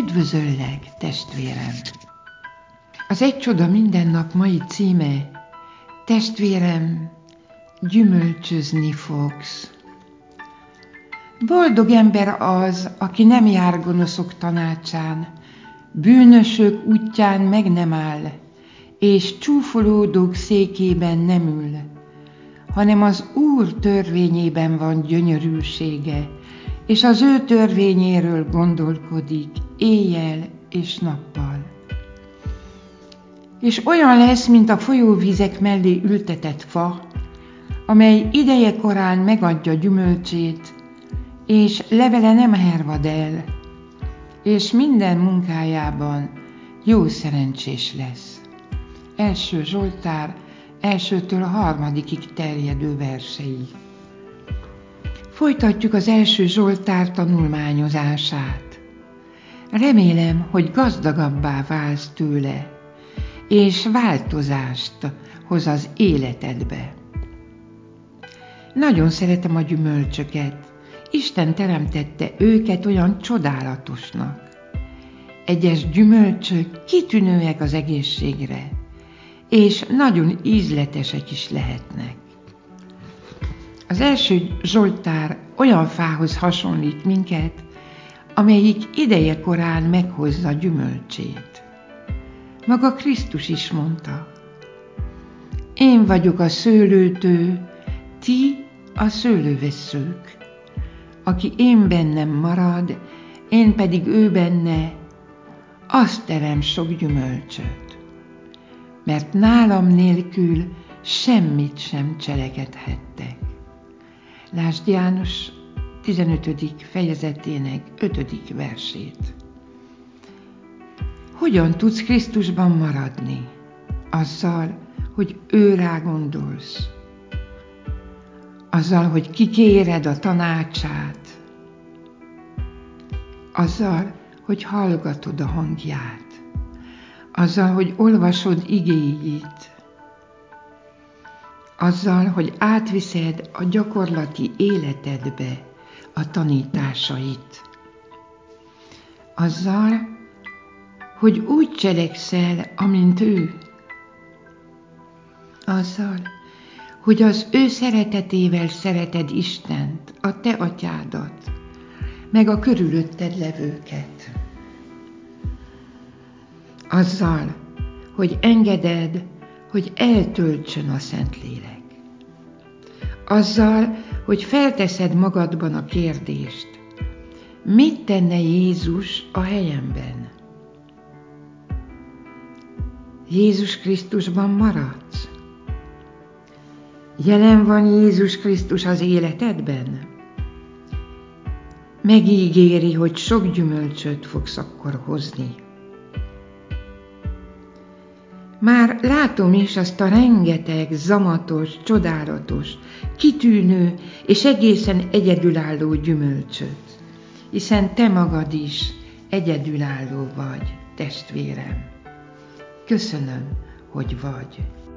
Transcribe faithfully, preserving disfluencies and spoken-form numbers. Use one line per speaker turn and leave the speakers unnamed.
Üdvözöllek, testvérem! Az Egy csoda minden nap mai címe: Testvérem, gyümölcsözni fogsz. Boldog ember az, aki nem jár gonoszok tanácsán, bűnösök útján meg nem áll, és csúfolódók székében nem ül, hanem az Úr törvényében van gyönyörűsége, és az ő törvényéről gondolkodik éjjel és nappal. És olyan lesz, mint a folyóvizek mellé ültetett fa, amely ideje korán megadja gyümölcsét, és levele nem hervad el, és minden munkájában jó szerencsés lesz. Első Zsoltár elsőtől a harmadikig terjedő versei. Folytatjuk az első Zsoltár tanulmányozását. Remélem, hogy gazdagabbá válsz tőle, és változást hoz az életedbe. Nagyon szeretem a gyümölcsöket. Isten teremtette őket olyan csodálatosnak. Egyes gyümölcsök kitűnőek az egészségre, és nagyon ízletesek is lehetnek. Az első Zsoltár olyan fához hasonlít minket, amelyik ideje korán meghozza gyümölcsét. Maga Krisztus is mondta: én vagyok a szőlőtő, ti a szőlővesszők. Aki én bennem marad, én pedig ő benne, azt terem sok gyümölcsöt. Mert nálam nélkül semmit sem cselekedhettek. Lásd János tizenötödik fejezetének ötödik versét. Hogyan tudsz Krisztusban maradni? Azzal, hogy ő rá gondolsz. Azzal, hogy kikéred a tanácsát. Azzal, hogy hallgatod a hangját. Azzal, hogy olvasod igéjét. Azzal, hogy átviszed a gyakorlati életedbe a tanításait. Azzal, hogy úgy cselekszel, amint ő. Azzal, hogy az ő szeretetével szereted Istent, a te atyádat, meg a körülötted levőket. Azzal, hogy engeded, hogy eltöltsön a Szentlélek. Azzal, hogy felteszed magadban a kérdést: mit tenne Jézus a helyemben? Jézus Krisztusban maradsz? Jelen van Jézus Krisztus az életedben? Megígéri, hogy sok gyümölcsöt fogsz akkor hozni. Már látom is azt a rengeteg zamatos, csodálatos, kitűnő és egészen egyedülálló gyümölcsöt, hiszen te magad is egyedülálló vagy, testvérem. Köszönöm, hogy vagy.